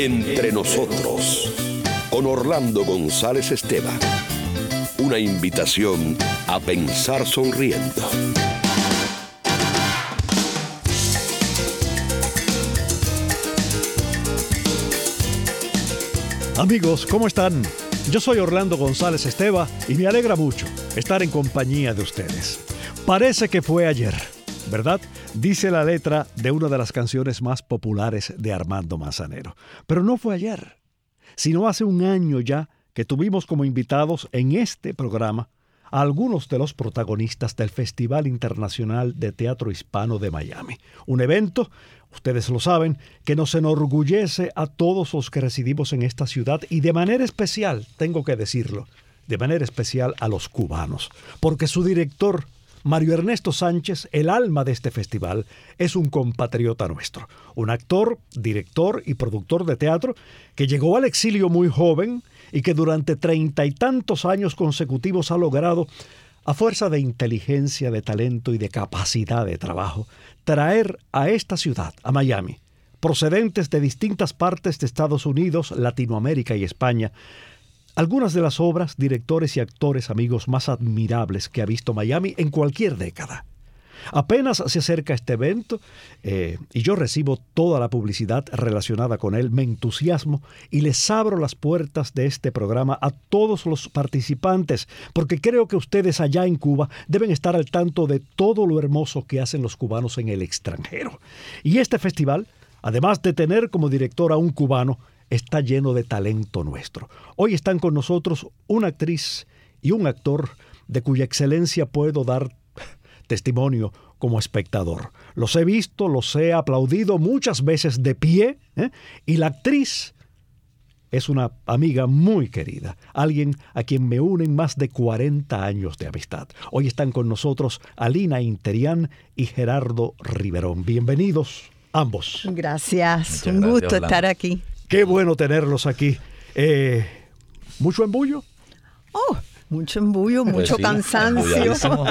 Entre nosotros, con Orlando González Esteban. Una invitación a pensar sonriendo. Amigos, ¿cómo están? Yo soy Orlando González Esteban y me alegra mucho estar en compañía de ustedes. Parece que fue ayer, ¿verdad? Dice la letra de una de las canciones más populares de Armando Manzanero. Pero no fue ayer, sino hace un año ya que tuvimos como invitados en este programa a algunos de los protagonistas del Festival Internacional de Teatro Hispano de Miami. Un evento, ustedes lo saben, que nos enorgullece a todos los que residimos en esta ciudad y de manera especial, tengo que decirlo, de manera especial a los cubanos, porque su director, Mario Ernesto Sánchez, el alma de este festival, es un compatriota nuestro. Un actor, director y productor de teatro que llegó al exilio muy joven y que durante 30 y tantos años consecutivos ha logrado, a fuerza de inteligencia, de talento y de capacidad de trabajo, traer a esta ciudad, a Miami, procedentes de distintas partes de Estados Unidos, Latinoamérica y España, algunas de las obras, directores y actores amigos más admirables que ha visto Miami en cualquier década. Apenas se acerca este evento y yo recibo toda la publicidad relacionada con él, me entusiasmo y les abro las puertas de este programa a todos los participantes, porque creo que ustedes allá en Cuba deben estar al tanto de todo lo hermoso que hacen los cubanos en el extranjero. Y este festival, además de tener como director a un cubano, está lleno de talento nuestro. Hoy están con nosotros una actriz y un actor de cuya excelencia puedo dar testimonio como espectador. Los he visto, los he aplaudido muchas veces de pie, y la actriz es una amiga muy querida, alguien a quien me unen más de 40 años de amistad. Hoy están con nosotros Alina Interián y Gerardo Riverón. Bienvenidos ambos. Gracias, un gusto Orlando. estar aquí. Qué bueno tenerlos aquí. ¿Mucho embullo? Mucho embullo, Pues mucho sí, cansancio, embulladísimo.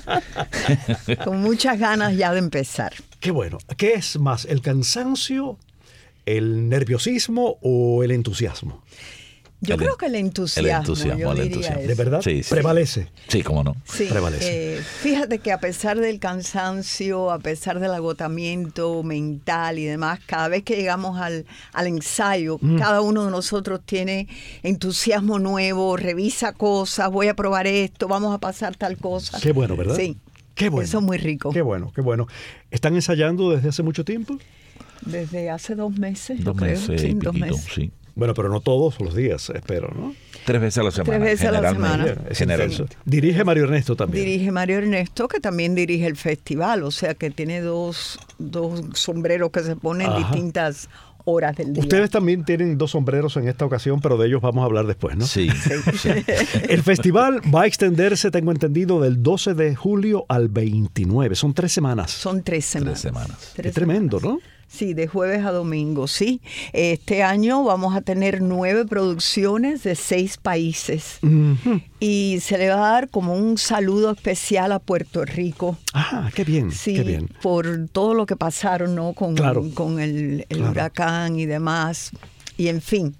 con muchas ganas ya de empezar. Qué bueno. ¿Qué es más, el cansancio, el nerviosismo o el entusiasmo? Yo creo que el entusiasmo, yo el diría entusiasmo. eso. ¿De verdad? Sí, sí. Prevalece. Sí, cómo no. Sí, Prevalece. fíjate que a pesar del cansancio, a pesar del agotamiento mental y demás, cada vez que llegamos al ensayo, cada uno de nosotros tiene entusiasmo nuevo, revisa cosas, voy a probar esto, vamos a pasar tal cosa. Qué bueno, ¿verdad? Sí. Qué bueno. Eso es muy rico. Qué bueno, qué bueno. ¿Están ensayando desde hace mucho tiempo? Desde hace 2 meses, yo 2 creo. meses Sí, y 2 piquito, meses. sí. Bueno, pero no todos los días, espero, ¿no? 3 veces a la semana. 3 veces a la generalmente. semana. Es Generalmente. intenso. Dirige Mario Ernesto también. Dirige Mario Ernesto, que también dirige el festival, o sea que tiene dos sombreros que se ponen en Ajá. distintas horas del día. Ustedes también tienen 2 sombreros en esta ocasión, pero de ellos vamos a hablar después, ¿no? Sí, sí. El festival va a extenderse, tengo entendido, del 12 de julio al 29. Son 3 semanas. Son 3 semanas. 3 semanas. Es tremendo, ¿no? Sí, de jueves a domingo, sí. Este año vamos a tener 9 producciones de 6 países. Ujú. Y se le va a dar como un saludo especial a Puerto Rico. Ah, qué bien, Sí, qué bien. por todo lo que pasaron, ¿no? Con el Claro. huracán y demás. Y en fin,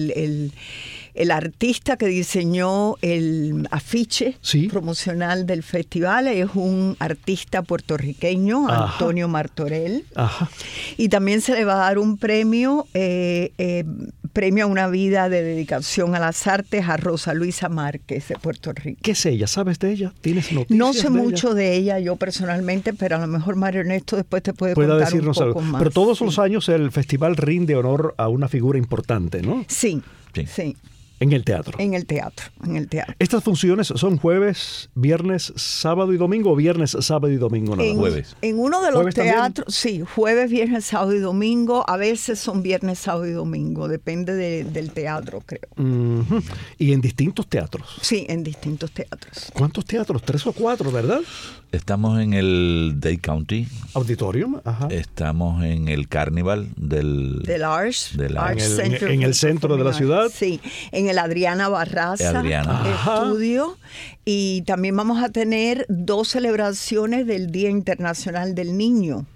el artista que diseñó el afiche Sí. promocional del festival es un artista puertorriqueño, Ajá. Antonio Martorell. Ajá. Y también se le va a dar un premio, premio a una vida de dedicación a las artes a Rosa Luisa Márquez de Puerto Rico. ¿Qué es ella? ¿Sabes de ella? ¿Tienes noticias No sé de mucho de ella yo personalmente, pero a lo mejor Mario Ernesto después te puede Pueda contar decirnos un poco algo. más. Pero todos Sí. los años el festival rinde honor a una figura importante, ¿no? Sí, Sí. sí, En el teatro. en el teatro. ¿Estas funciones son jueves, viernes, sábado y domingo o viernes, sábado y domingo nada más? Jueves. En uno de los ¿Jueves también? teatros, sí, jueves, viernes, sábado y domingo. A veces son viernes, sábado y domingo, depende del teatro, creo. Ujú. Y en distintos teatros. Sí, en distintos teatros. ¿Cuántos teatros? 3 o 4, ¿verdad? Estamos en el Dade County. Auditorium. Ajá. Estamos en el Carnival Del Arts, Del Arts Arts. Center En el centro de la ciudad. Sí, en el Adriana Barraza Ajá. Estudio. Y también vamos a tener 2 celebraciones del Día Internacional del Niño.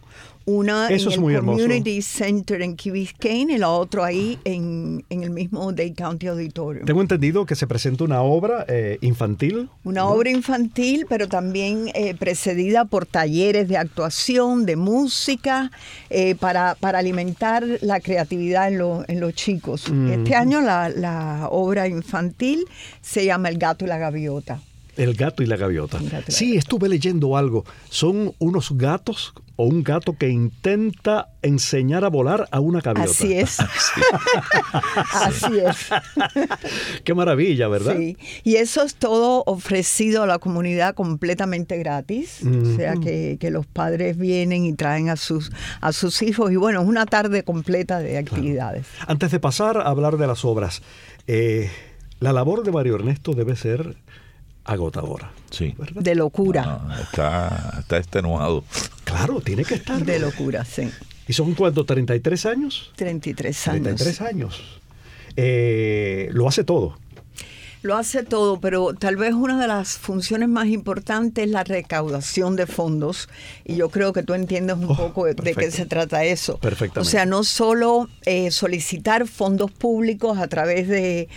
Una Eso en es el muy hermoso. Community Center en Key Biscayne y la otra ahí en el mismo Dade County Auditorium. Tengo entendido que se presenta una obra infantil. Una obra infantil, pero también precedida por talleres de actuación, de música, para alimentar la creatividad en los chicos. Este año la obra infantil se llama El gato y la gaviota. El gato y la gaviota. El gato y la Sí, gaviota. estuve leyendo algo. Son unos gatos o un gato que intenta enseñar a volar a una gaviota. Así es. Así es. Qué maravilla, ¿verdad? Sí, y eso es todo ofrecido a la comunidad completamente gratis. O sea que los padres vienen y traen a sus hijos. Y bueno, es una tarde completa de actividades. Antes de pasar a hablar de las obras, la labor de Mario Ernesto debe ser agotadora. Sí. ¿Verdad? De locura. No, está extenuado. Claro, tiene que estar. De locura, sí. ¿Y son cuánto? ¿33 años? 33 años. 33 años. Lo hace todo. Lo hace todo, pero tal vez una de las funciones más importantes es la recaudación de fondos. Y yo creo que tú entiendes un poco de qué se trata eso. Perfectamente. O sea, no solo solicitar fondos públicos a través de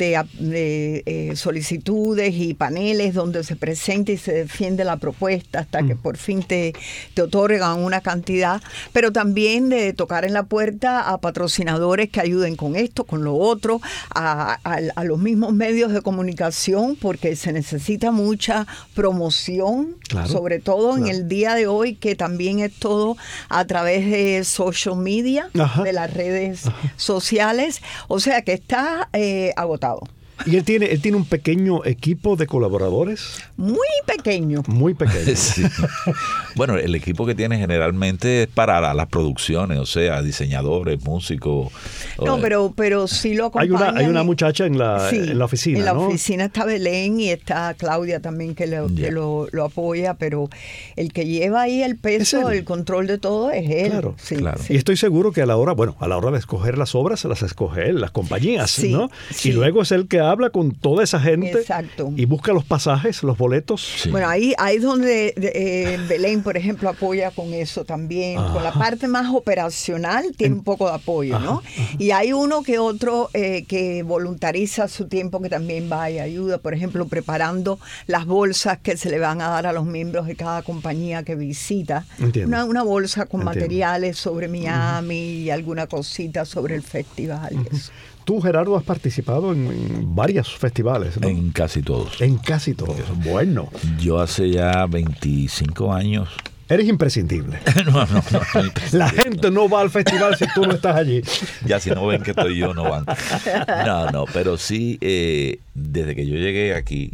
solicitudes y paneles donde se presenta y se defiende la propuesta hasta que por fin te otorgan una cantidad, pero también de tocar en la puerta a patrocinadores que ayuden con esto, con lo otro, a los mismos medios de comunicación, porque se necesita mucha promoción, Claro, sobre todo claro. en el día de hoy, que también es todo a través de social media, Ajá. de las redes sociales, o sea que está agotado. Y él tiene un pequeño equipo de colaboradores, Muy pequeño. muy pequeño. Sí. Bueno, el equipo que tiene generalmente es para las producciones, o sea, diseñadores, músicos. No, pero sí lo Hay acompañan. una muchacha en la oficina, en la ¿no? oficina está Belén y está Claudia también que lo apoya, pero el que lleva ahí el Es peso, él. el control de todo es él. Claro, Sí, claro. sí. Y estoy seguro que a la hora de escoger las obras, se las escoge él, las compañías, Sí, ¿no? sí. Y luego es él que habla con toda esa gente. Exacto. Y busca los pasajes, los boletos. Sí. Bueno, ahí es donde Belén, por ejemplo, apoya con eso también. Con la parte más operacional tiene un poco de apoyo, ¿no? Y hay uno que otro que voluntariza su tiempo que también va y ayuda, por ejemplo, preparando las bolsas que se le van a dar a los miembros de cada compañía que visita. Entiendo. Una bolsa con Entiendo. materiales sobre Miami y alguna cosita sobre el festival. Y eso. Tú, Gerardo, has participado en varios festivales, ¿no? En casi todos. En casi todos. Bueno, Yo hace ya 25 años. eres imprescindible. No, La gente no va al festival si tú no estás allí. Ya si no ven que estoy yo, no van. No, pero sí, desde que yo llegué aquí,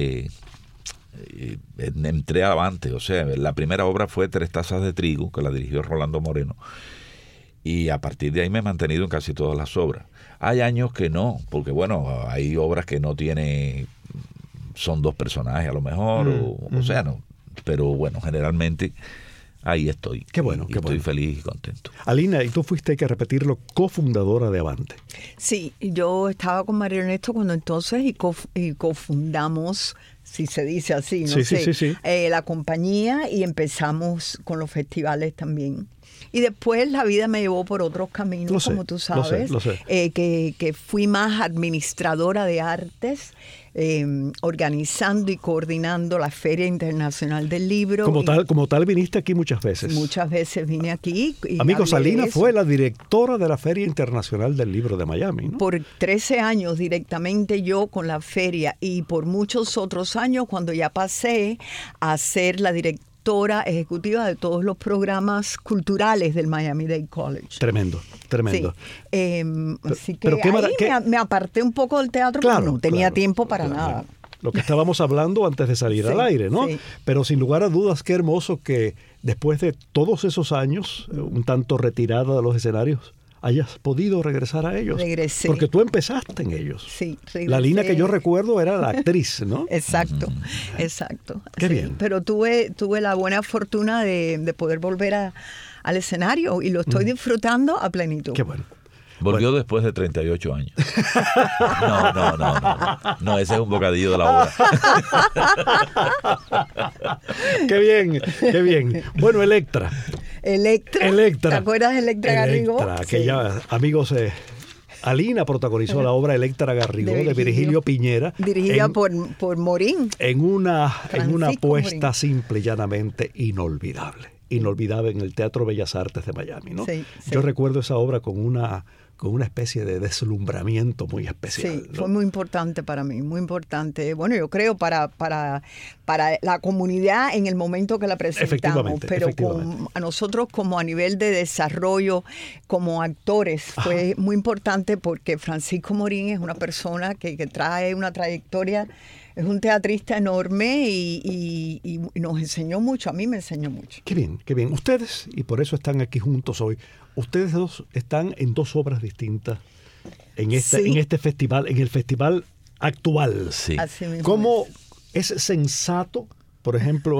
entré avante. O sea, la primera obra fue 3 tazas de trigo, que la dirigió Rolando Moreno. Y a partir de ahí me he mantenido en casi todas las obras. Hay años que no, porque bueno, hay obras que no tiene, son 2 personajes a lo mejor, o sea, no. Pero bueno, generalmente ahí estoy. Qué bueno, Y qué estoy bueno. feliz y contento. Alina, y tú fuiste, hay que repetirlo, cofundadora de Avante. Sí, yo estaba con Mario Ernesto cuando entonces y cofundamos, si se dice así, no Sí, sí, sé, sí. la compañía y empezamos con los festivales también. Y después la vida me llevó por otros caminos, Lo sé, como tú lo sé, sabes, lo sé. que fui más administradora de artes, organizando y coordinando la Feria Internacional del Libro. Como tal viniste aquí muchas veces. Muchas veces vine aquí. Y Amigos, hablé de Alina eso. fue la directora de la Feria Internacional del Libro de Miami, ¿no? Por 13 años directamente yo con la feria y por muchos otros años cuando ya pasé a ser la directora ejecutiva de todos los programas culturales del Miami-Dade College. Tremendo, tremendo. Sí. Así que pero qué ahí me aparté un poco del teatro Claro, porque no tenía claro, tiempo para claro. nada. Lo que estábamos hablando antes de salir Sí, al aire, ¿no? sí. Pero sin lugar a dudas, qué hermoso que después de todos esos años, un tanto retirada de los escenarios, hayas podido regresar a ellos. Regresé. Porque tú empezaste en ellos. Sí, La Lina que yo regresé. recuerdo era la actriz, ¿no? Exacto, exacto. Qué Sí, bien. pero tuve la buena fortuna de poder volver al escenario y lo estoy disfrutando a plenitud. Qué bueno. Volvió después de 38 años. No, ese es un bocadillo de la obra. Qué bien, qué bien. Bueno, Electra. Electra. ¿Te acuerdas de Electra Garrigó? Aquella, amigos, Alina protagonizó la obra Electra Garrigó de Virgilio Piñera. Dirigida por Morín. En una apuesta simple y llanamente inolvidable. Inolvidable en el Teatro Bellas Artes de Miami, ¿no? Sí. Yo recuerdo esa obra con una especie de deslumbramiento muy especial. Sí, ¿no? fue muy importante para mí, muy importante. Bueno, yo creo para la comunidad en el momento que la presentamos, pero a nosotros como a nivel de desarrollo, como actores, fue muy importante porque Francisco Morín es una persona que trae una trayectoria, es un teatrista enorme y nos enseñó mucho, a mí me enseñó mucho. Qué bien, qué bien. Ustedes, y por eso están aquí juntos hoy, ustedes dos están en dos obras distintas en este festival, en el festival actual. Sí. Así mismo. ¿Cómo es sensato, por ejemplo,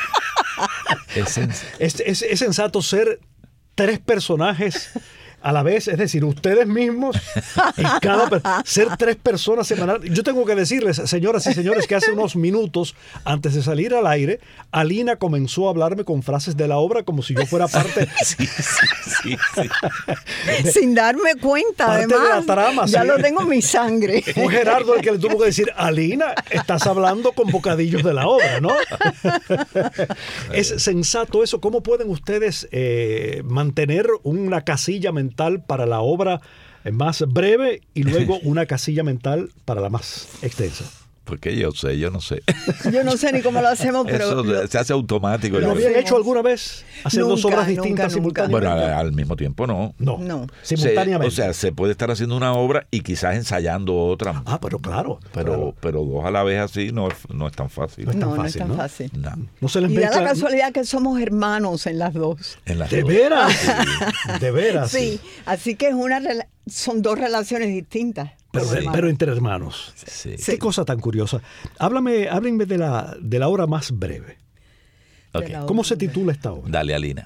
es sensato ser tres personajes a la vez, es decir, ustedes mismos y ser tres personas semanales? Yo tengo que decirles, señoras y señores, que hace unos minutos antes de salir al aire, Alina comenzó a hablarme con frases de la obra como si yo fuera parte Sí. Sin darme cuenta, parte además, de la trama. ya sí. lo tengo en mi sangre. Fue Gerardo el que le tuvo que decir, Alina, estás hablando con bocadillos de la obra, ¿no? Es sensato eso. ¿Cómo pueden ustedes mantener una casilla mental para la obra más breve y luego una casilla mental para la más extensa? Porque yo no sé. Yo no sé ni cómo lo hacemos, pero... Eso se hace automático. ¿Lo habían hecho alguna vez? ¿Hacer dos obras distintas simultáneamente? Bueno, al mismo tiempo no. No. Simultáneamente. Se puede estar haciendo una obra y quizás ensayando otra. Pero claro. Pero dos a la vez así no es tan fácil. No es tan fácil. No se les Y da mezcla. la casualidad que somos hermanos en las dos. ¿De veras? De veras. Sí, así que son dos relaciones distintas. Pero entre hermanos. Sí. Qué cosa tan curiosa. Háblenme de la obra más breve. Okay. ¿Cómo se titula esta obra? Dale, Alina.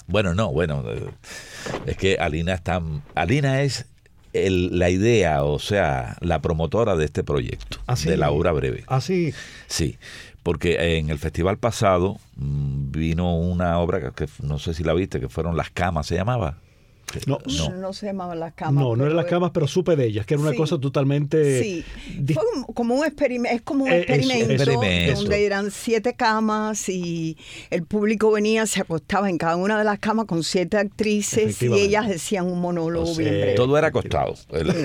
Es que Alina es la idea, o sea, la promotora de este proyecto, de la obra breve. Así. Sí, porque en el festival pasado vino una obra que no sé si la viste, que fueron Las Camas, ¿se llamaba? No se llamaban Las Camas. No eran Las Camas, pero supe de ellas, que era una cosa totalmente... Sí, fue como un experimento, es como un experimento donde eran 7 camas y el público venía, se acostaba en cada una de las camas con 7 actrices y ellas decían un monólogo bien breve. Todo era acostado.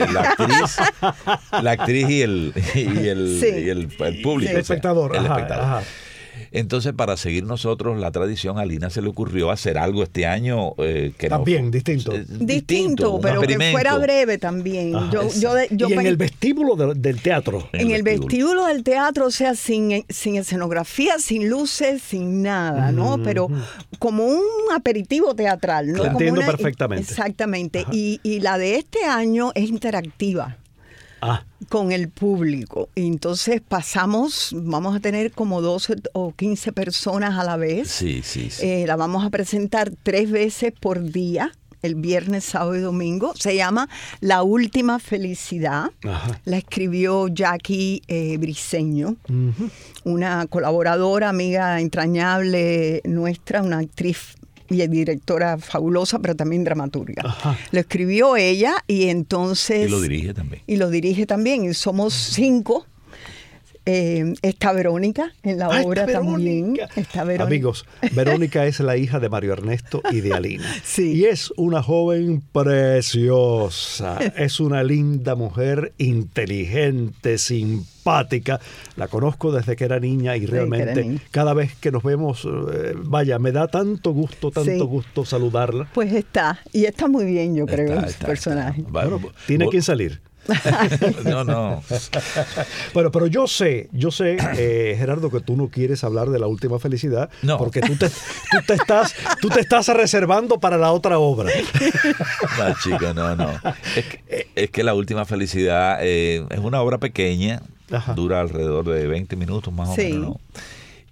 La actriz y el público. El espectador. El espectador. Ajá. Entonces, para seguir nosotros la tradición, a Alina se le ocurrió hacer algo este año también distinto, pero que fuera breve también. Y en el vestíbulo del teatro. En el vestíbulo del teatro, o sea, sin escenografía, sin luces, sin nada, ¿no? Pero como un aperitivo teatral, ¿no? Lo entiendo perfectamente. Exactamente. Y la de este año es interactiva. Con el público. Y entonces vamos a tener como 12 o 15 personas a la vez. Sí. La vamos a presentar 3 veces por día, el viernes, sábado y domingo. Se llama La Última Felicidad. La escribió Jackie Briceño, una colaboradora, amiga entrañable nuestra, una actriz y directora fabulosa, pero también dramaturga. Lo escribió ella y entonces... Y lo dirige también. Y somos 5. Está Verónica en la obra también. Está Verónica. Amigos, Verónica es la hija de Mario Ernesto y de Alina. Sí. Y es una joven preciosa. Es una linda mujer, inteligente, simpática. La conozco desde que era niña y realmente cada vez que nos vemos, me da tanto gusto saludarla. Pues está muy bien, yo creo, en su personaje. Bueno, tiene que salir. No. Pero yo sé, Gerardo, que tú no quieres hablar de La Última Felicidad, porque tú te estás reservando para la otra obra. No, chica, no. Es que La Última Felicidad es una obra pequeña, dura alrededor de 20 minutos más o menos, ¿no?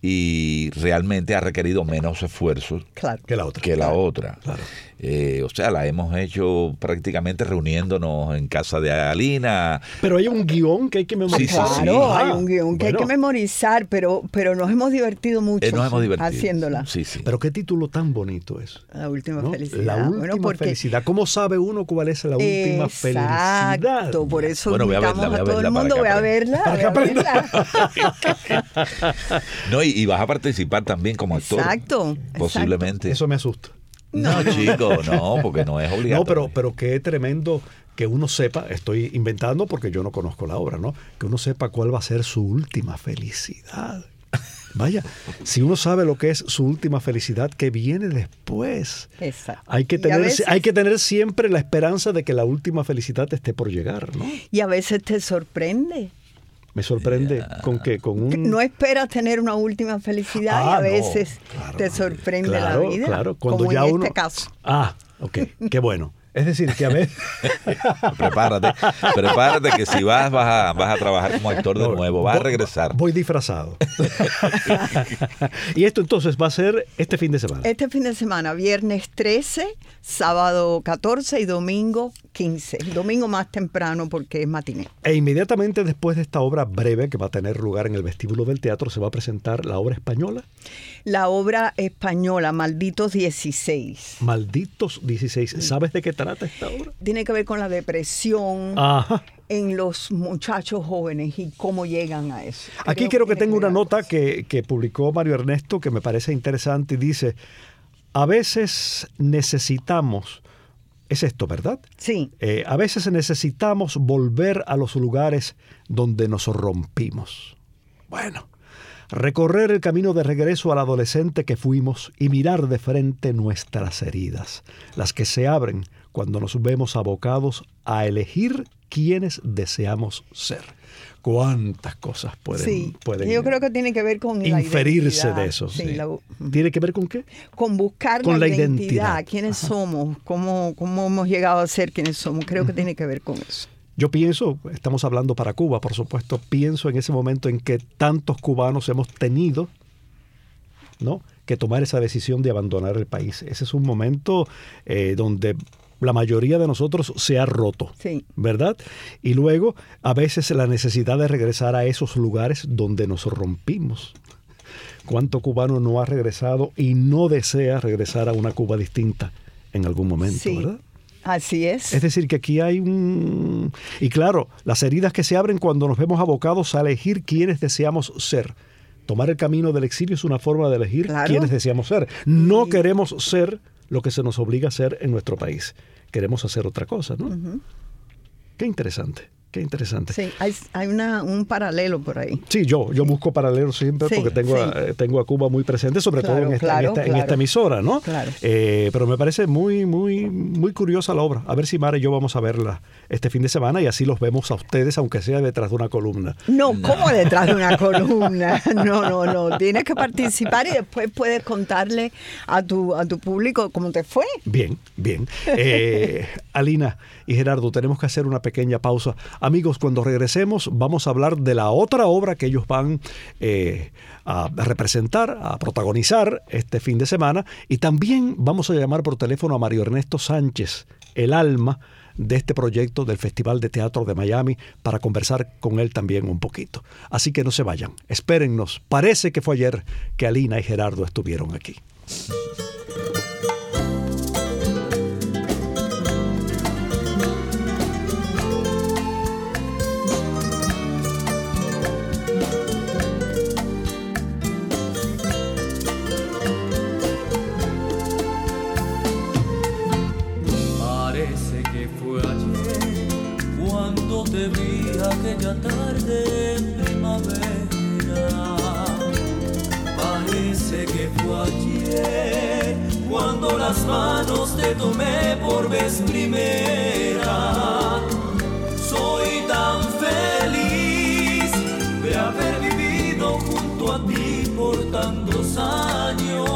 y realmente ha requerido menos esfuerzos Claro. Que la otra. que la otra. Claro. O sea, la hemos hecho prácticamente reuniéndonos en casa de Alina. Pero hay un guión que hay que memorizar. Sí, Claro, sí. hay un guión que hay que memorizar, pero nos hemos divertido mucho Nos hemos divertido haciéndola. Sí, sí. Pero qué título tan bonito es. La última ¿no? felicidad. La última Bueno, porque- felicidad. ¿Cómo sabe uno cuál es la última felicidad? Exacto, por eso Bueno, voy a invitamos verla, a voy a todo el verla mundo, para voy a que verla. Para que voy a verla. No, y vas a participar también como actor. Exacto, Posiblemente. Eso me asusta. No, chico, no, porque no es obligatorio. No, pero qué tremendo que uno sepa, estoy inventando porque yo no conozco la obra, ¿no? Que uno sepa cuál va a ser su última felicidad. Vaya, si uno sabe lo que es su última felicidad, ¿qué viene después? Exacto. Hay que Y a veces- tener siempre la esperanza de que la última felicidad esté por llegar, ¿no? Y a veces te sorprende. Me sorprende con que con un... No esperas tener una última felicidad y Ah, a no, veces claro. te sorprende Claro, la vida. claro, cuando como ya en uno... este caso. Ah, ok, qué bueno. Es decir, que a veces... Prepárate que si vas a trabajar como actor de nuevo, vas a regresar. Voy disfrazado. Y esto entonces va a ser este fin de semana. Este fin de semana, viernes 13, sábado 14 y domingo 15. Domingo más temprano porque es matiné. E inmediatamente después de esta obra breve que va a tener lugar en el vestíbulo del teatro, se va a presentar la obra española, La obra española, Malditos 16. Malditos 16. ¿Sabes de qué trata esta obra? Tiene que ver con la depresión Ajá. en los muchachos jóvenes y cómo llegan a eso. Aquí quiero que tiene tenga una ver nota algo. que publicó Mario Ernesto que me parece interesante y dice, a veces necesitamos, es esto, ¿verdad? Sí, A veces necesitamos volver a los lugares donde nos rompimos. Bueno, recorrer el camino de regreso al adolescente que fuimos y mirar de frente nuestras heridas, las que se abren cuando nos vemos abocados a elegir quiénes deseamos ser. ¿Cuántas cosas pueden yo creo que tiene que ver con la inferirse identidad. de eso? Sí, Sí. la- ¿Tiene que ver con qué? con buscar Con la la identidad, identidad. quiénes somos, cómo hemos llegado a ser quienes somos. Creo que tiene que ver con eso. Yo pienso, estamos hablando para Cuba, por supuesto, pienso en ese momento en que tantos cubanos hemos tenido, ¿no?, que tomar esa decisión de abandonar el país. Ese es un momento donde la mayoría de nosotros se ha roto, Sí. ¿verdad? Y luego, a veces la necesidad de regresar a esos lugares donde nos rompimos. ¿Cuánto cubano no ha regresado y no desea regresar a una Cuba distinta en algún momento, Sí. ¿verdad? Así es. Es decir, que aquí hay un... Y claro, las heridas que se abren cuando nos vemos abocados a elegir quiénes deseamos ser. Tomar el camino del exilio es una forma de elegir Claro. quiénes deseamos ser. No queremos ser lo que se nos obliga a ser en nuestro país. Queremos hacer otra cosa, ¿no? Qué interesante, qué interesante. Sí, hay un paralelo por ahí. Sí, yo busco paralelos siempre Sí, porque tengo a Cuba muy presente, sobre Claro, todo en claro, esta claro. emisora, ¿no? Claro. Pero me parece muy, muy, muy curiosa la obra. A ver si Mara y yo vamos a verla este fin de semana y así los vemos a ustedes, aunque sea detrás de una columna. No, ¿cómo detrás de una columna? No. Tienes que participar y después puedes contarle a tu público cómo te fue. Bien, bien. Alina y Gerardo, tenemos que hacer una pequeña pausa. Amigos, cuando regresemos vamos a hablar de la otra obra que ellos van a representar, a protagonizar este fin de semana, y también vamos a llamar por teléfono a Mario Ernesto Sánchez, el alma de este proyecto del Festival de Teatro de Miami, para conversar con él también un poquito. Así que no se vayan, espérennos. Parece que fue ayer que Alina y Gerardo estuvieron aquí. Parece que fue ayer cuando te vi aquella tarde en primavera. Parece que fue ayer cuando las manos te tomé por vez primera. Soy tan feliz de haber vivido junto a ti por tantos años.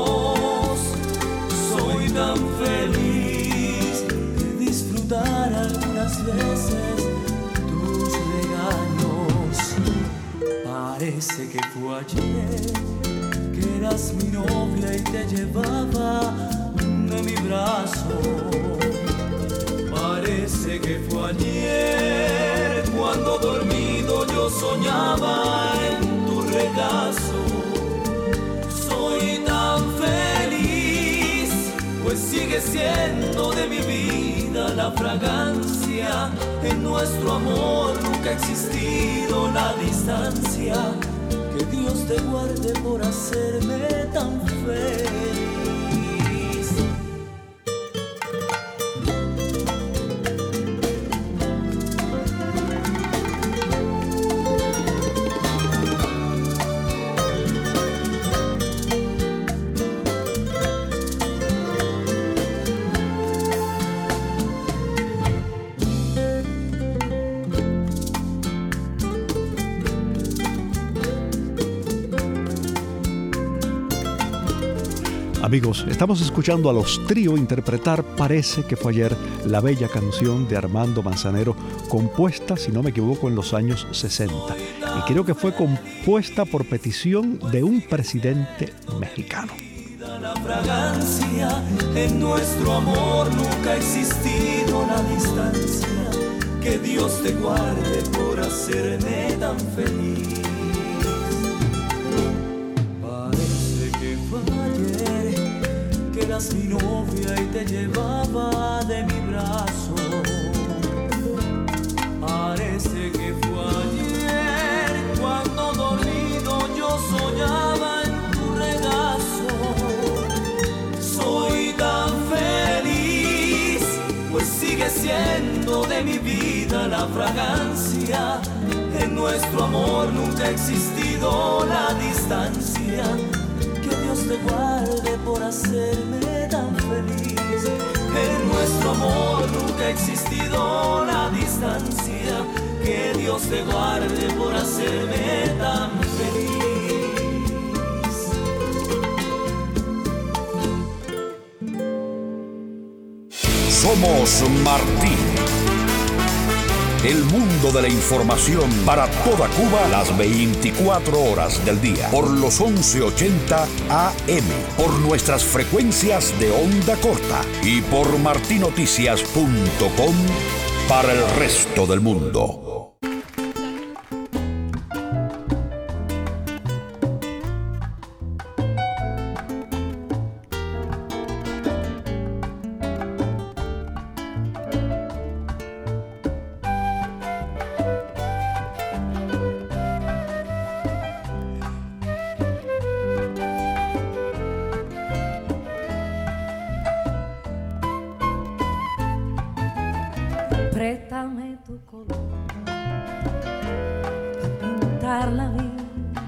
Soy tan feliz de disfrutar algunas veces tus regalos. Parece que fue ayer que eras mi novia y te llevaba de mi brazo. Parece que fue ayer cuando dormido yo soñaba en tu regazo. Soy tan feliz, pues sigue siendo de mi vida la fragancia. En nuestro amor nunca ha existido la distancia. Que Dios te guarde por hacerme tan feliz. Amigos, estamos escuchando a Los Trío interpretar Parece que fue ayer, la bella canción de Armando Manzanero, compuesta, si no me equivoco, en los años 60. Y creo que fue compuesta por petición de un presidente mexicano. La fragancia, en nuestro amor nunca ha existido la distancia. Que Dios te guarde por hacerme tan feliz. Eras mi novia y te llevaba de mi brazo. Parece que fue ayer cuando dormido yo soñaba en tu regazo. Soy tan feliz, pues sigue siendo de mi vida la fragancia. En nuestro amor nunca ha existido la distancia. Que Dios te guarde por hacerme tan feliz. En nuestro amor nunca ha existido la distancia. Que Dios te guarde por hacerme tan feliz. Somos Martí. El mundo de la información para toda Cuba las 24 horas del día. Por los 1180 AM. Por nuestras frecuencias de onda corta. Y por martinoticias.com para el resto del mundo. Préstame tu color para pintar la vida.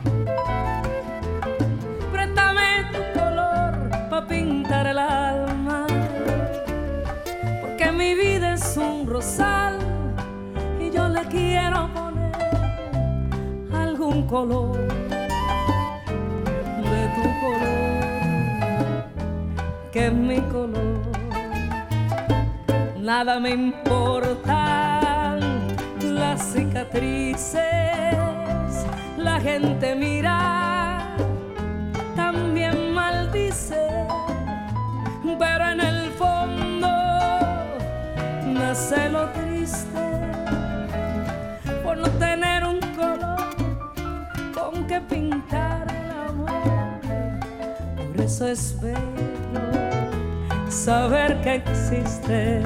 Préstame tu color para pintar el alma. Porque mi vida es un rosal y yo le quiero poner algún color de tu color, que es mi color. Nada me importan las cicatrices, la gente mira, también maldice, pero en el fondo nace lo triste por no tener un color con que pintar el amor. Por eso espero saber que existes.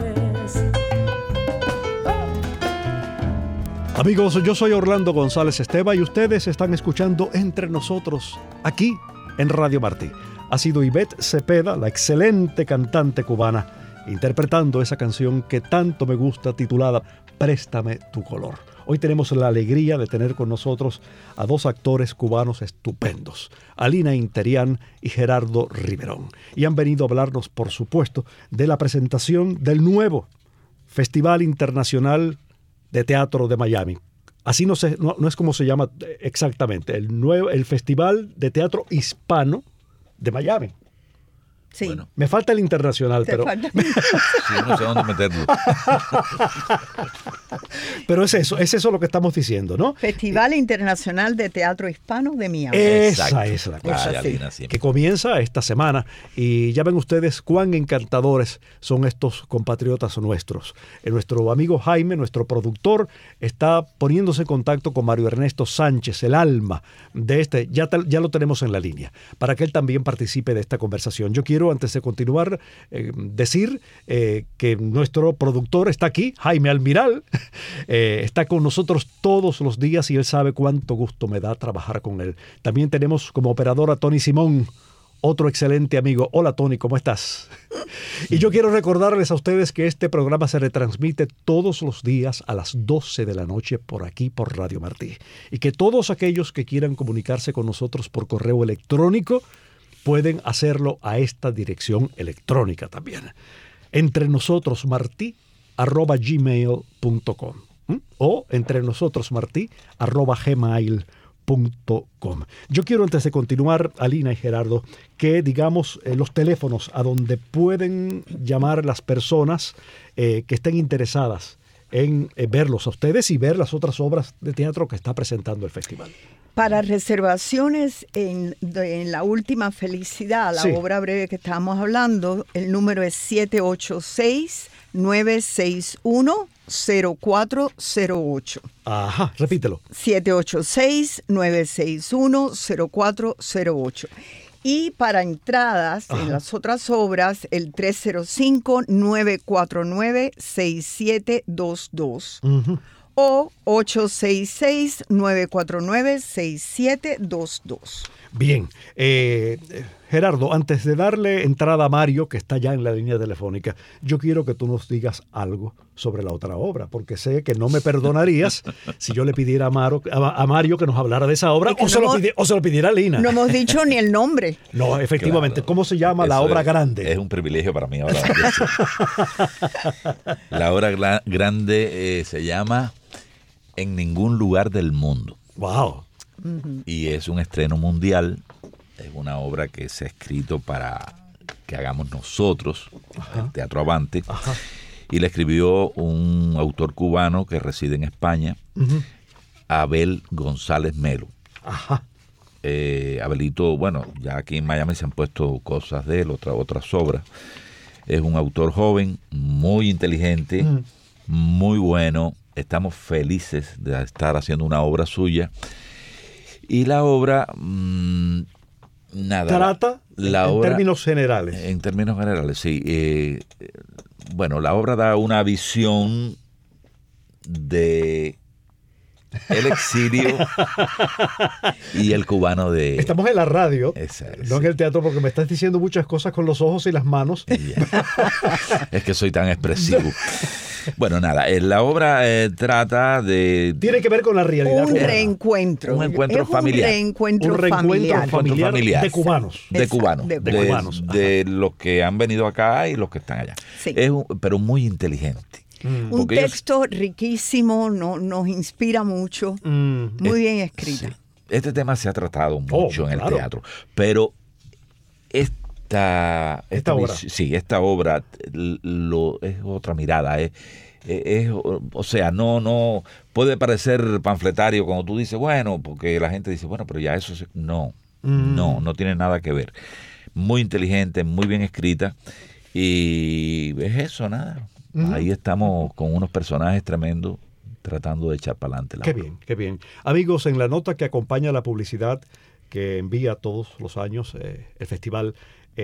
Amigos, yo soy Orlando González Esteva y ustedes están escuchando Entre Nosotros, aquí en Radio Martí. Ha sido Ivette Cepeda, la excelente cantante cubana, interpretando esa canción que tanto me gusta, titulada Préstame tu color. Hoy tenemos la alegría de tener con nosotros a dos actores cubanos estupendos, Alina Interián y Gerardo Riverón. Y han venido a hablarnos, por supuesto, de la presentación del nuevo Festival Internacional de Teatro de Miami. Así no es como se llama exactamente, el Festival de Teatro Hispano de Miami. Sí. Bueno, Me falta el internacional, Te pero... falta- sí, no sé dónde meterlo. Pero es eso lo que estamos diciendo, ¿no? Festival Internacional de Teatro Hispano de Miami. Esa Exacto. es la cosa. Vaya, así. Lina, siempre. Que comienza esta semana y ya ven ustedes cuán encantadores son estos compatriotas nuestros. Nuestro amigo Jaime, nuestro productor, está poniéndose en contacto con Mario Ernesto Sánchez, el alma de este, ya lo tenemos en la línea, para que él también participe de esta conversación. Yo quiero, antes de continuar, decir que nuestro productor está aquí, Jaime Almiral, está con nosotros todos los días y él sabe cuánto gusto me da trabajar con él. También tenemos como operador a Tony Simón, otro excelente amigo. Hola Tony, ¿cómo estás? Y yo quiero recordarles a ustedes que este programa se retransmite todos los días a las 12 de la noche por aquí, por Radio Martí. Y que todos aquellos que quieran comunicarse con nosotros por correo electrónico pueden hacerlo a esta dirección electrónica también. entrenosotros@gmail.com o entrenosotros@gmail.com. Yo quiero, antes de continuar, Alina y Gerardo, que digamos los teléfonos a donde pueden llamar las personas que estén interesadas en verlos a ustedes y ver las otras obras de teatro que está presentando el festival. Para reservaciones en La Última Felicidad, la Sí. obra breve que estábamos hablando, el número es 786-961-0408. Ajá, repítelo. 786-961-0408. Y para entradas en las otras obras, el 305-949-6722 o 866-949-6722. Bien, Gerardo, antes de darle entrada a Mario, que está ya en la línea telefónica, yo quiero que tú nos digas algo sobre la otra obra, porque sé que no me perdonarías si yo le pidiera a Mario que nos hablara de esa obra, Es que o se lo pidiera a Lina. No hemos dicho ni el nombre. No, efectivamente. Claro. ¿Cómo se llama la Eso obra es grande? un privilegio para mí ahora. La obra grande se llama En ningún lugar del mundo. Wow. Y es un estreno mundial. Es una obra que se ha escrito para que hagamos nosotros, el Teatro Avante. Ajá. Y la escribió un autor cubano que reside en España, Abel González Melo. Ajá. Abelito, bueno, ya aquí en Miami se han puesto cosas de él, otras obras. Es un autor joven, muy inteligente, muy bueno. Estamos felices de estar haciendo una obra suya. Y la obra, nada. Trata en obra, términos generales. En términos generales, sí. Bueno, la obra da una visión de el exilio y el cubano de... Estamos en la radio, Exacto, no en sí. el teatro, porque me estás diciendo muchas cosas con los ojos y las manos. Es que soy tan expresivo. Bueno, nada, la obra trata de... Tiene que ver con la realidad Un cubana. reencuentro. Un encuentro Es familiar. Un reencuentro Un reencuentro familiar. familiar de cubanos. De Exacto, cubanos, de de cubanos, ajá. de los que han venido acá y los que están allá. Sí. Pero muy inteligente. Un Porque ellos- texto riquísimo, nos inspira mucho, muy bien escrita. Sí. Este tema se ha tratado mucho en el claro. teatro, pero esta obra. Sí, esta obra es otra mirada. O sea, no puede parecer panfletario cuando tú dices, bueno, porque la gente dice, bueno, pero ya eso no tiene nada que ver. Muy inteligente, muy bien escrita y es eso, nada. Ahí estamos con unos personajes tremendos tratando de echar para adelante la Qué obra. bien, qué bien. Amigos, en la nota que acompaña la publicidad que envía todos los años el festival,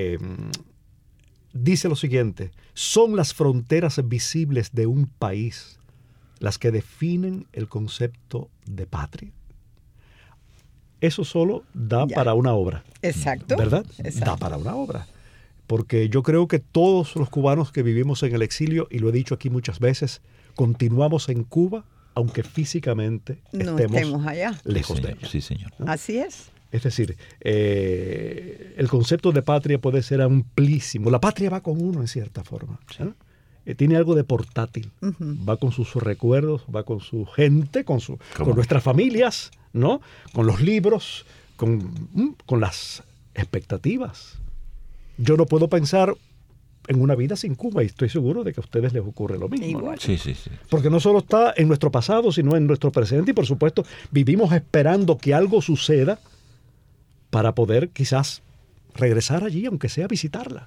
dice lo siguiente: son las fronteras visibles de un país las que definen el concepto de patria. Eso solo da Ya. para una obra. Exacto. ¿Verdad? Exacto. Da para una obra. Porque yo creo que todos los cubanos que vivimos en el exilio, y lo he dicho aquí muchas veces, continuamos en Cuba, aunque físicamente No estemos estemos allá. lejos Sí, de señor. ella. Sí, señor. Así es. Es decir, el concepto de patria puede ser amplísimo. La patria va con uno en cierta forma. Tiene algo de portátil. Va con sus recuerdos, va con su gente, con nuestras familias, ¿no? Con los libros, con las expectativas. yo no puedo pensar en una vida sin Cuba, y estoy seguro de que a ustedes les ocurre lo mismo. Igual. ¿No? Sí, sí, sí. Porque no solo está en nuestro pasado, sino en nuestro presente, y por supuesto vivimos esperando que algo suceda para poder quizás regresar allí, aunque sea a visitarla.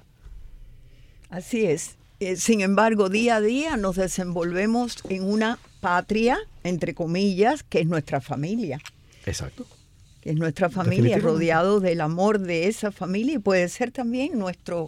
Así es. Sin embargo, día a día nos desenvolvemos en una patria, entre comillas, que es nuestra familia. Exacto. Que es nuestra familia, rodeado del amor de esa familia, y puede ser también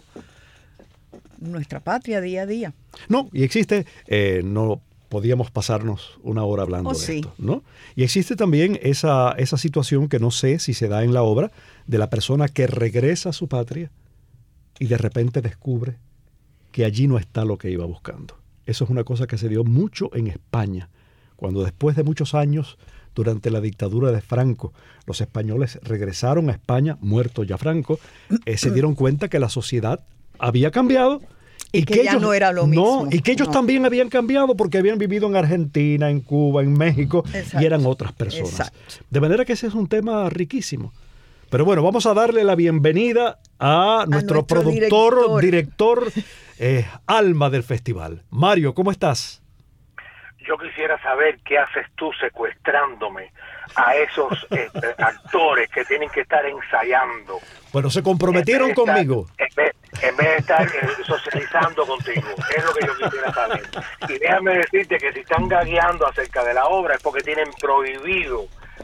nuestra patria día a día. No, y existe, no podíamos pasarnos una hora hablando de esto, ¿no? Y existe también esa situación que no sé si se da en la obra, de la persona que regresa a su patria y de repente descubre que allí no está lo que iba buscando. Eso es una cosa que se dio mucho en España, cuando después de muchos años, durante la dictadura de Franco, los españoles regresaron a España, muerto ya Franco, se dieron cuenta que la sociedad había cambiado y que ya ellos, no era lo mismo. No, y que ellos también habían cambiado porque habían vivido en Argentina, en Cuba, en México, Exacto. y eran otras personas. Exacto. De manera que ese es un tema riquísimo. Pero bueno, vamos a darle la bienvenida a nuestro productor, director, alma del festival. Mario, ¿cómo estás? Yo quisiera saber qué haces tú secuestrándome a esos actores que tienen que estar ensayando. Bueno, se comprometieron conmigo. En vez de estar socializando contigo. Es lo que yo quisiera saber. Y déjame decirte que si están gagueando acerca de la obra es porque tienen prohibido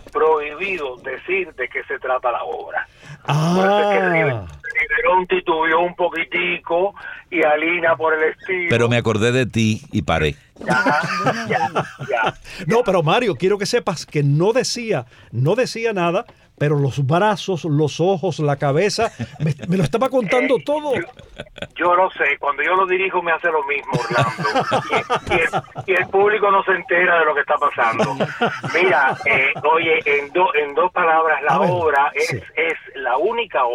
decir de qué se trata la obra. Por eso es que Riverón titubeó un poquitico y Alina por el estilo. Pero me acordé de ti y paré. Ya. No, pero Mario, quiero que sepas que no decía nada, pero los brazos, los ojos, la cabeza, me lo estaba contando todo. Yo lo sé, cuando yo lo dirijo me hace lo mismo, Orlando. y el público no se entera de lo que está pasando. Mira, oye, en dos palabras, la obra es la única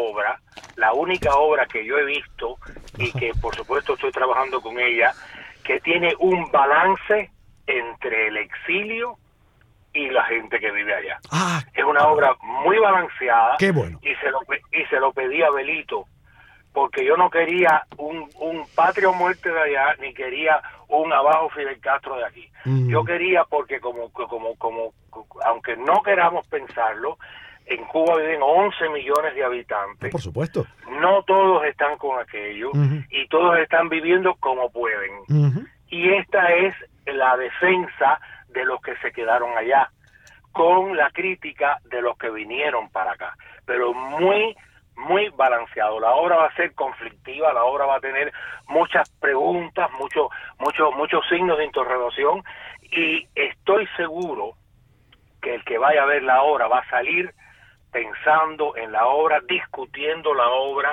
obra que yo he visto y que por supuesto estoy trabajando con ella, que tiene un balance entre el exilio y la gente que vive allá. Es una obra muy balanceada. Qué bueno. Y se lo pedí a Belito, porque yo no quería un Patria o Muerte de allá, ni quería un abajo Fidel Castro de aquí. Yo quería, porque como aunque no queramos pensarlo, en Cuba viven 11 millones de habitantes. Por supuesto. No todos están con aquello, y todos están viviendo como pueden. Y esta es la defensa de los que se quedaron allá, con la crítica de los que vinieron para acá, pero muy balanceado. La obra va a ser conflictiva, la obra va a tener muchas preguntas, muchos signos de interrogación, y estoy seguro que el que vaya a ver la obra va a salir pensando en la obra, discutiendo la obra,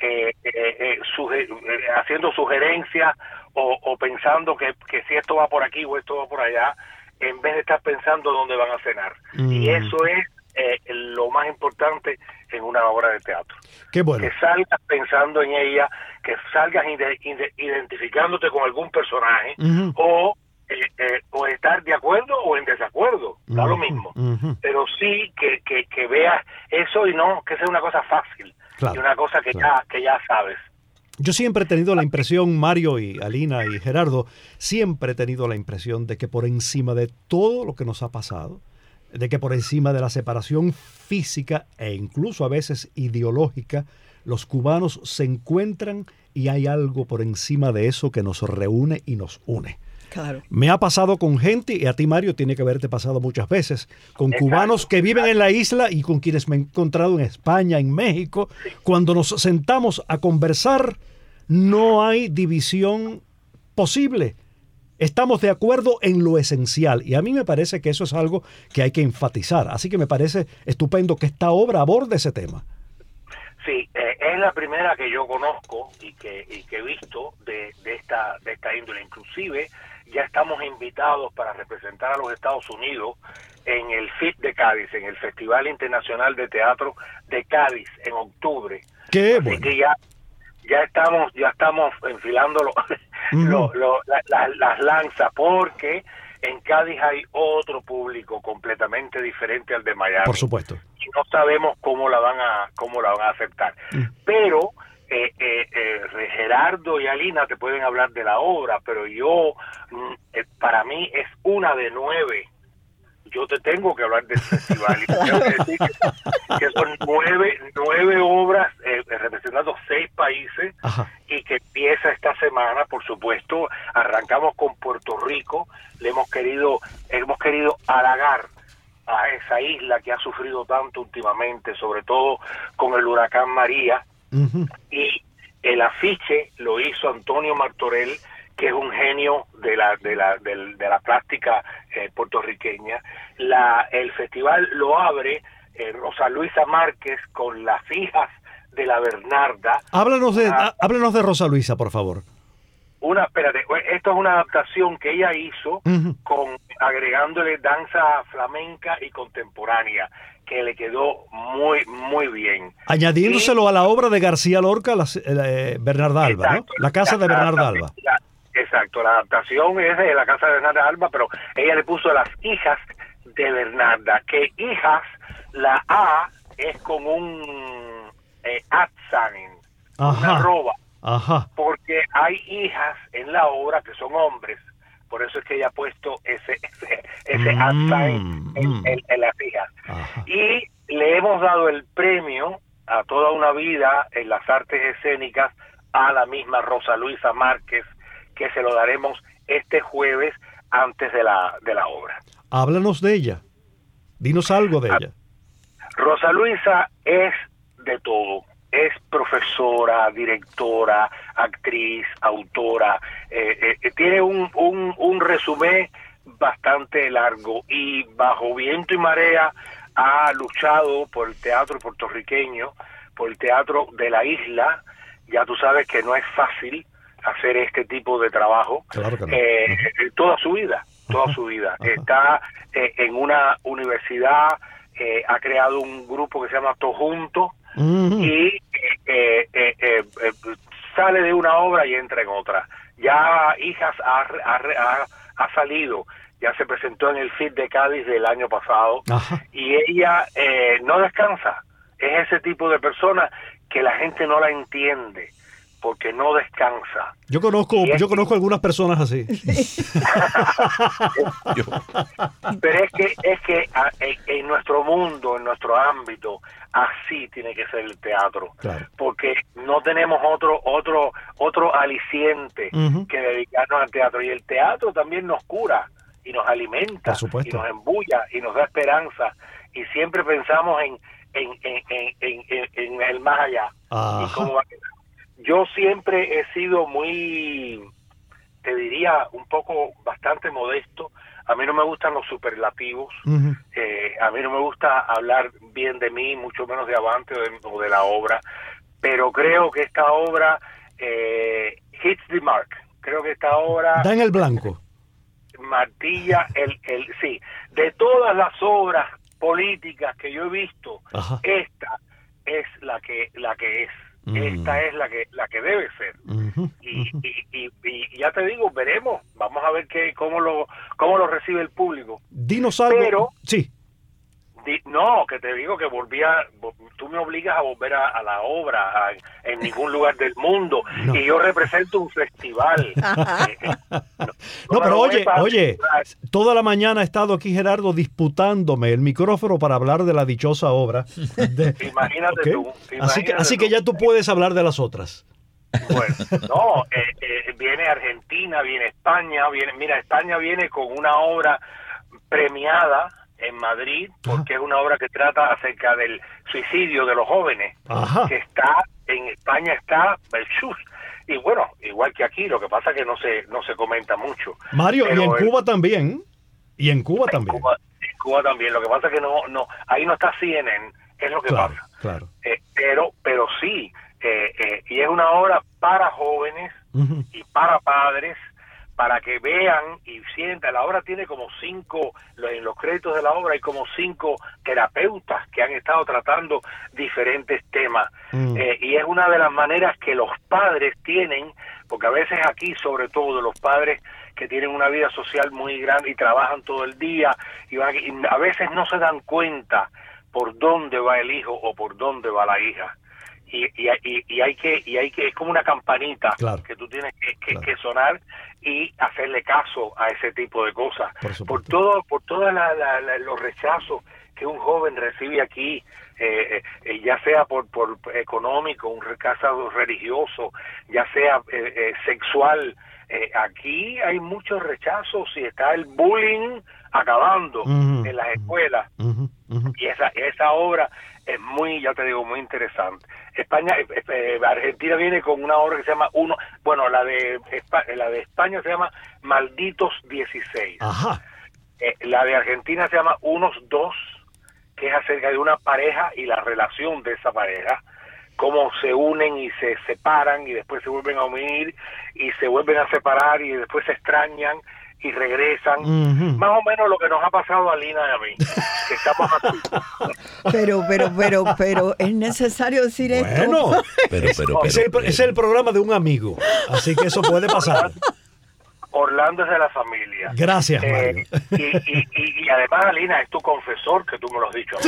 haciendo sugerencias o pensando que si esto va por aquí o esto va por allá, en vez de estar pensando dónde van a cenar. Y eso es lo más importante en una obra de teatro. Qué bueno. Que salgas pensando en ella, que salgas identificándote con algún personaje, o estar de acuerdo o en desacuerdo, da lo mismo. Pero sí que veas eso, y no que sea una cosa fácil, y una cosa que ya sabes. Yo siempre he tenido la impresión, Mario y Alina y Gerardo, siempre he tenido la impresión de que por encima de todo lo que nos ha pasado, de que por encima de la separación física e incluso a veces ideológica, los cubanos se encuentran y hay algo por encima de eso que nos reúne y nos une. Claro. Me ha pasado con gente, y a ti, Mario, tiene que haberte pasado muchas veces, con cubanos que viven en la isla y con quienes me he encontrado en España, en México. Cuando nos sentamos a conversar, no hay división posible. Estamos de acuerdo en lo esencial, y a mí me parece que eso es algo que hay que enfatizar. Así que me parece estupendo que esta obra aborde ese tema. Sí, es la primera que yo conozco y que he visto de esta índole. Inclusive ya estamos invitados para representar a los Estados Unidos en el FIT de Cádiz, en el Festival Internacional de Teatro de Cádiz, en octubre. ¡Qué Así bueno! que ya estamos enfilando las lanzas, porque en Cádiz hay otro público completamente diferente al de Miami. Por supuesto. Y no sabemos cómo la van a aceptar. Pero Gerardo y Alina te pueden hablar de la obra, pero yo, para mí es una de 9. Yo te tengo que hablar del festival y te tengo que decir que son 9 obras representando 6 países. Ajá. Y que empieza esta semana, por supuesto. Arrancamos con Puerto Rico. Le hemos querido halagar a esa isla que ha sufrido tanto últimamente, sobre todo con el huracán María. Uh-huh. Y el afiche lo hizo Antonio Martorell, que es un genio de la plástica puertorriqueña. El festival lo abre Rosa Luisa Márquez con Las hijas de la Bernarda. Háblanos de Rosa Luisa, por favor. Esto es una adaptación que ella hizo agregándole danza flamenca y contemporánea, que le quedó muy, muy bien. Añadiéndoselo a la obra de García Lorca, Bernarda Alba, exacto, ¿no? La casa de Bernarda Alba. Exacto, la adaptación es de la casa de Bernarda Alba, pero ella le puso Las hijas de Bernarda, que hijas, la A es con un accent, una arroba. Ajá. Porque hay hijas en la obra que son hombres, por eso es que ella ha puesto ese accent en las hijas. Ajá. Y le hemos dado el premio a toda una vida en las artes escénicas a la misma Rosa Luisa Márquez, que se lo daremos este jueves antes de la obra. Háblanos de ella. Dinos algo de ella. Rosa Luisa es de todo. Es profesora, directora, actriz, autora. Tiene un resumen bastante largo y bajo viento y marea ha luchado por el teatro puertorriqueño, por el teatro de la isla. Ya tú sabes que no es fácil hacer este tipo de trabajo. Claro que no. Toda su vida. Ajá. Está en una universidad, ha creado un grupo que se llama Tojunto. Uh-huh. Y sale de una obra y entra en otra. Ya Hijas ha salido, ya se presentó en el FIT de Cádiz del año pasado. Ajá. Y ella no descansa. Es ese tipo de persona que la gente no la entiende porque no descansa. Yo conozco algunas personas así. Pero es que en nuestro mundo, en nuestro ámbito, así tiene que ser el teatro. Claro. Porque no tenemos otro aliciente que dedicarnos al teatro. Y el teatro también nos cura y nos alimenta y nos embulla y nos da esperanza. Y siempre pensamos en el más allá. Y cómo va a quedar. Yo siempre he sido muy, te diría, un poco bastante modesto. A mí no me gustan los superlativos. Uh-huh. A mí no me gusta hablar bien de mí, mucho menos de Avante o de la obra. Pero creo que esta obra hits the mark. Creo que esta obra da en el blanco. Martilla sí. De todas las obras políticas que yo he visto, ajá, esta es la que es. Esta es la que debe ser. Uh-huh, y ya te digo, veremos, vamos a ver cómo lo recibe el público. Dinos algo. Pero sí. No, que te digo que tú me obligas a volver a la obra en ningún lugar del mundo, no. Y yo represento un festival. No, pero oye, toda la mañana ha estado aquí Gerardo disputándome el micrófono para hablar de la dichosa obra. Imagínate okay. Tú. Así que ya tú puedes hablar de las otras. Bueno, no, viene Argentina, viene España, España viene con una obra premiada en Madrid, porque es una obra que trata acerca del suicidio de los jóvenes. Ajá. Que está en España, está Belchus. Y bueno, igual que aquí, lo que pasa es que no se comenta mucho. Mario, pero, y en Cuba también. En Cuba también, lo que pasa es que no ahí no está CNN, es lo que pasa. Claro. Pero sí, y es una obra para jóvenes uh-huh. y para padres, para que vean y sientan. La obra tiene como 5, en los créditos de la obra hay como 5 terapeutas que han estado tratando diferentes temas. Y es una de las maneras que los padres tienen, porque a veces aquí, sobre todo los padres que tienen una vida social muy grande y trabajan todo el día, y a veces no se dan cuenta por dónde va el hijo o por dónde va la hija. y hay que es como una campanita Claro. que tú tienes que Claro. sonar y hacerle caso a ese tipo de cosas. Por Por todos los rechazos que un joven recibe aquí, ya sea por económico, un rechazo religioso, ya sea sexual. Aquí hay muchos rechazos y está el bullying acabando en las escuelas. Y esa obra es muy, ya te digo, muy interesante. Argentina viene con una obra que se llama la de España se llama Malditos 16. Ajá. La de Argentina se llama Unos Dos, que es acerca de una pareja y la relación de esa pareja, cómo se unen y se separan y después se vuelven a unir y se vuelven a separar y después se extrañan y regresan. Más o menos lo que nos ha pasado a Lina y a mí, que estamos así. Pero es necesario decir esto. Bueno, Pero, ese es el programa de un amigo, así que eso puede pasar. Orlando es de la familia. Gracias, Mario. Y además, Alina, es tu confesor, que tú me lo has dicho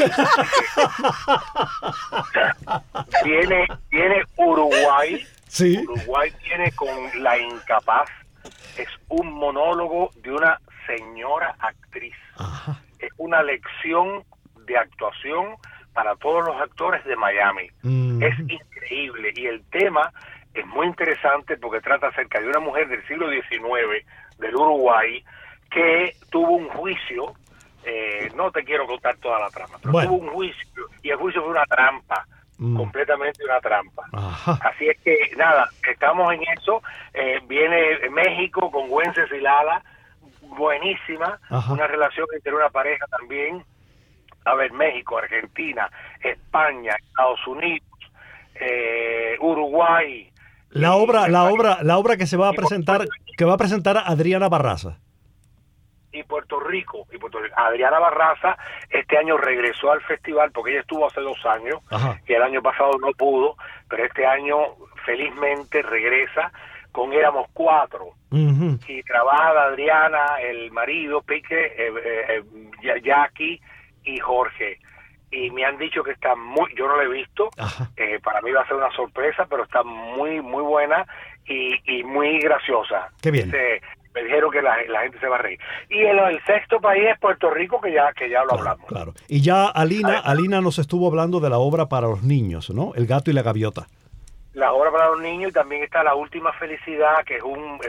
a mí. Viene Uruguay. Sí. Uruguay viene con La Incapaz. Es un monólogo de una señora actriz. Ajá. Es una lección de actuación para todos los actores de Miami. Es increíble. Y el tema es muy interesante porque trata acerca de una mujer del siglo XIX del Uruguay que tuvo un juicio. No te quiero contar toda la trama, pero tuvo un juicio y el juicio fue una trampa, completamente una trampa. Ajá. Así es que nada, estamos en eso. Viene México con Wenceslala, buenísima. Ajá. Una relación entre una pareja también. A ver, México, Argentina, España, Estados Unidos, Uruguay. La obra que se va a presentar, Adriana Barraza. Y Puerto Rico. Adriana Barraza este año regresó al festival porque ella estuvo hace 2 años. Ajá. Y el año pasado no pudo, pero este año felizmente regresa con Éramos 4. Y trabaja Adriana, el marido, Pique, Jackie y Jorge. Y me han dicho que está yo no la he visto, para mí va a ser una sorpresa, pero está muy, muy buena y muy graciosa. Qué bien. Me dijeron que la gente se va a reír. Y el sexto país es Puerto Rico, que ya lo hablamos. Claro. Y ya Alina nos estuvo hablando de la obra para los niños, ¿no? El gato y la gaviota. La obra para los niños, y también está La Última Felicidad, que es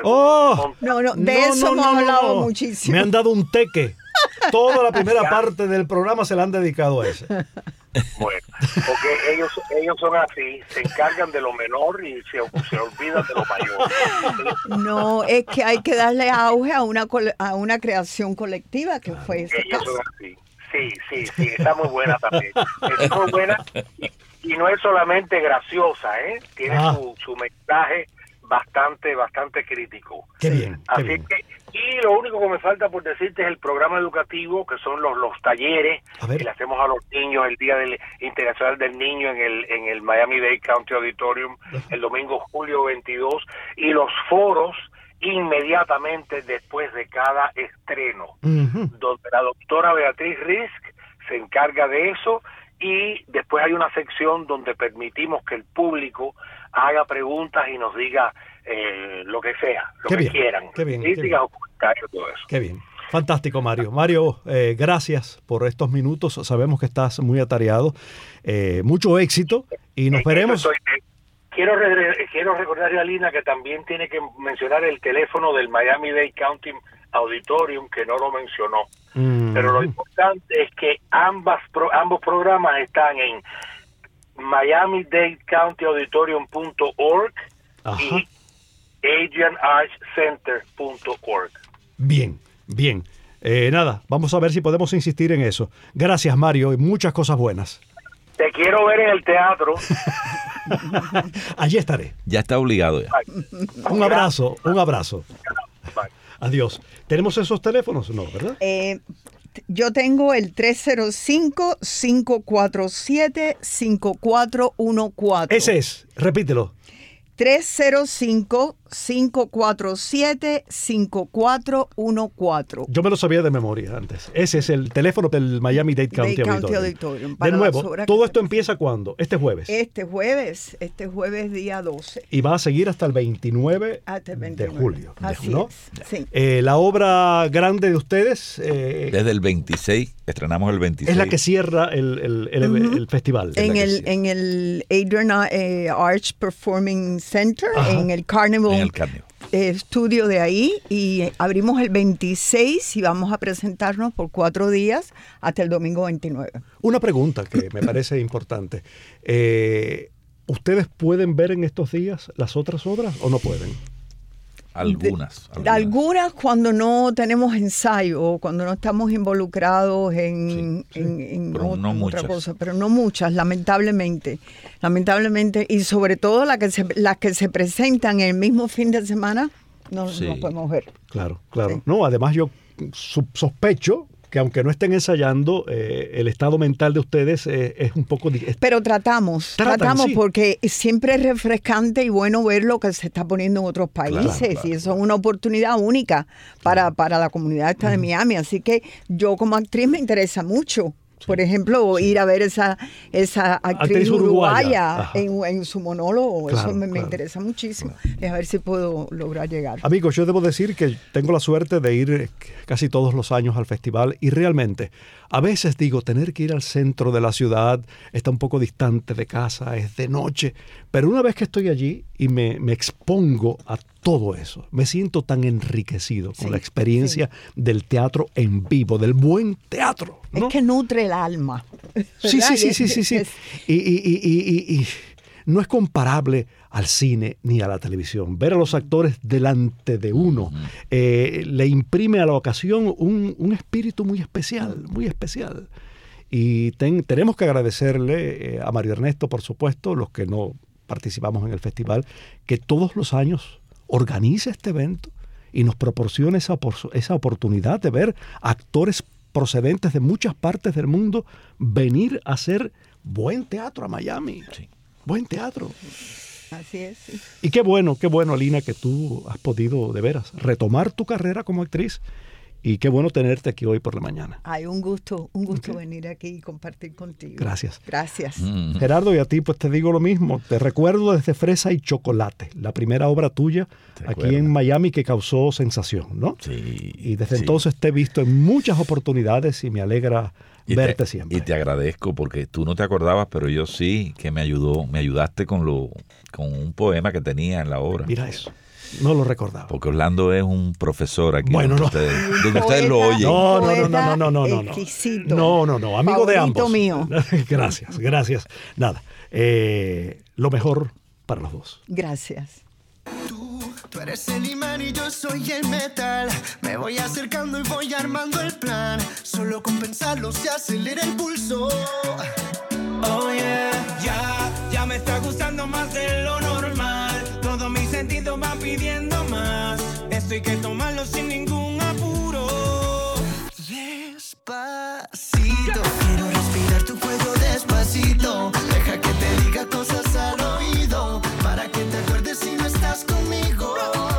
de eso hemos hablado muchísimo. Me han dado un teque. Toda la primera parte del programa se la han dedicado a ese. Bueno, porque ellos son así, se encargan de lo menor y se olvidan de lo mayor. No, es que hay que darle auge a una creación colectiva que fue ese Ellos caso. son así. Sí, está muy buena también. Es muy buena y no es solamente graciosa, tiene su mensaje bastante crítico. Qué bien. Así que, y lo único que me falta por decirte es el programa educativo, que son los talleres que le hacemos a los niños el Día Internacional del Niño en el Miami-Dade County Auditorium el domingo julio 22, y los foros inmediatamente después de cada estreno, donde la doctora Beatriz Risk se encarga de eso, y después hay una sección donde permitimos que el público haga preguntas y nos diga lo que sea, lo que quieran, críticas o comentarios, todo eso. Qué bien. Fantástico, Mario. Mario, gracias por estos minutos. Sabemos que estás muy atareado. Mucho éxito y nos veremos. Quiero recordarle a Lina que también tiene que mencionar el teléfono del Miami-Dade County Auditorium, que no lo mencionó. Pero lo importante es que ambos programas están en miami-dade-county-auditorium.org y asianartscenter.org. Bien. Nada, vamos a ver si podemos insistir en eso. Gracias, Mario, y muchas cosas buenas. Te quiero ver en el teatro. Allí estaré. Ya está obligado ya. Un abrazo. Bye. Adiós. ¿Tenemos esos teléfonos? No, ¿verdad? Yo tengo el 305-547-5414. Ese es, repítelo. 305-547-5414. Yo me lo sabía de memoria antes. Ese es el teléfono del Miami-Dade County Auditorium. De nuevo, ¿todo esto empieza cuándo? Este jueves. Este jueves día 12. Y va a seguir hasta el 29, de julio. Así ¿no? es, sí. La obra grande de ustedes... Desde el 26, estrenamos el 26. Es la que cierra el festival. En el Adrian Arch Performing Center, en el Carnival. Estudio de ahí, y abrimos el 26 y vamos a presentarnos por 4 días hasta el domingo 29. Una pregunta que me parece importante. ¿Ustedes pueden ver en estos días las otras obras o no pueden? Algunas cuando no tenemos ensayo, cuando no estamos involucrados en otra cosa, pero no muchas, lamentablemente, y sobre todo las que se presentan el mismo fin de semana, no podemos ver. Claro. Sí. Sí. Además yo sospecho que aunque no estén ensayando, el estado mental de ustedes es un poco... Pero tratamos sí, porque siempre es refrescante y bueno ver lo que se está poniendo en otros países, y eso es una oportunidad única para la comunidad esta de Miami, así que yo como actriz me interesa mucho. Por ejemplo, ir a ver esa actriz uruguaya en su monólogo, eso me interesa muchísimo. A ver si puedo lograr llegar. Amigos, yo debo decir que tengo la suerte de ir casi todos los años al festival, y realmente a veces digo, tener que ir al centro de la ciudad está un poco distante de casa, es de noche, pero una vez que estoy allí y me expongo a todo eso, me siento tan enriquecido con la experiencia del teatro en vivo, del buen teatro, ¿no? Es que nutre el alma. Sí. Y no es comparable al cine ni a la televisión. Ver a los actores delante de uno le imprime a la ocasión un espíritu muy especial, muy especial. Y tenemos que agradecerle a Mario Ernesto, por supuesto, los que no participamos en el festival, que todos los años organiza este evento y nos proporciona esa oportunidad de ver actores procedentes de muchas partes del mundo venir a hacer buen teatro a Miami. Sí. Buen teatro. Así es. Sí. Y qué bueno, Lina, que tú has podido de veras retomar tu carrera como actriz. Y qué bueno tenerte aquí hoy por la mañana. Ay, un gusto venir aquí y compartir contigo. Gracias. Gerardo, y a ti pues te digo lo mismo. Te recuerdo desde Fresa y Chocolate, la primera obra tuya aquí en Miami que causó sensación, ¿no? Sí. Y desde entonces te he visto en muchas oportunidades y me alegra verte siempre. Y te agradezco porque tú no te acordabas, pero yo sí, que me ayudaste con un poema que tenía en la obra. Mira eso. No lo recordaba. Porque Orlando es un profesor aquí. Bueno, donde ustedes lo oyen. No. Exquisito. No. Amigo de ambos. Mío. Gracias. Nada. Lo mejor para los dos. Gracias. Tú eres el imán y yo soy el metal. Me voy acercando y voy armando el plan. Solo con pensarlo se acelera el pulso. Oh yeah, ya me está gustando más de lo normal. Todos mis sentidos van pidiendo más. Esto hay que tomarlo sin ningún apuro. Despacito, quiero respirar tu cuello despacito. Deja que te diga cosas al oído, para que te acuerdes si no estás conmigo.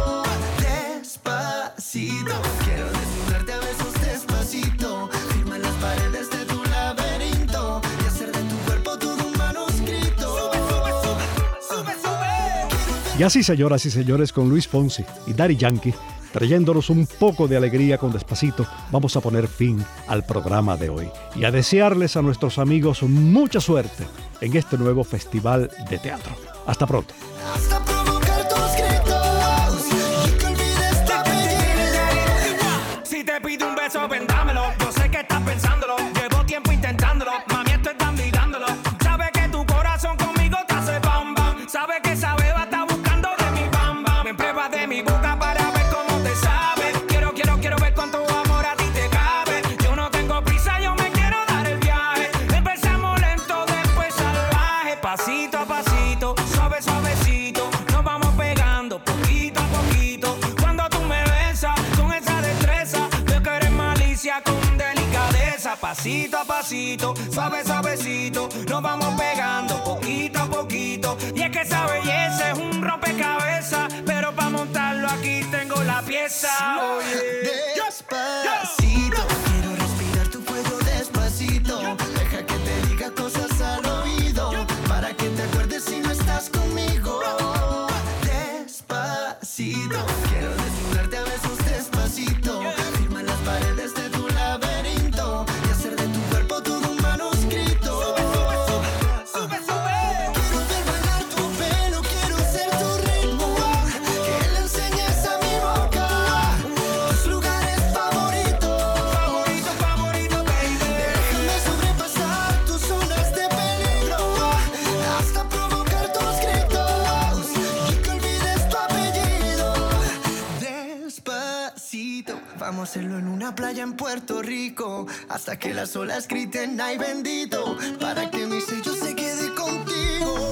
Despacito, quiero desnudarte a besos despacito. Firma las paredes de tu laberinto y hacer de tu cuerpo todo un manuscrito. Sube. Y así, señoras y señores, con Luis Fonsi y Daddy Yankee, trayéndonos un poco de alegría con Despacito, vamos a poner fin al programa de hoy y a desearles a nuestros amigos mucha suerte en este nuevo festival de teatro. Hasta pronto. Hasta provocar tus gritos y que olvides tu apellido. Si te pido un beso, ven dámelo. Yo sé que estás pensándolo. Llevo tiempo intentándolo. Mami, estoy dándolo. Sabe que tu corazón conmigo te hace bam bam. Sabe que esa beba está buscando de mi bam bam. Me prueba de mi boca para ver cómo te sabe. Quiero ver cuánto amor a ti te cabe. Yo no tengo prisa, yo me quiero dar el viaje. Empezamos lento, después salvaje. Pasito a pasito, suavecito. Nos vamos pegando poquito a poquito. Cuando tú me besas con esa destreza, veo que eres malicia con delicadeza. pasito a pasito, suave suavecito, nos vamos pegando poquito a poquito. Y es que esa belleza es un rompecabezas, pero para montarlo aquí tengo la pieza. Oye, despacito, quiero respirar tu cuello despacito. Deja que te diga cosas al oído, para que te acuerdes si no estás conmigo. Despacito, quiero desnudarte a besos despacito. Firma las paredes de tu laberinto y hacer de tu cuerpo todo un manuscrito. sube, sube. Quiero ver bailar tu pelo, quiero ser tu ritmo, que le enseñes a mi boca tus lugares favoritos. Favorito, baby. Déjame sobrepasar tus zonas de peligro, hasta provocar tus gritos y que olvides tu apellido. Despacito, vamos a hacerlo en una playa en Puerto Rico, hasta que las olas griten ay bendito, para que mi sello se quede contigo.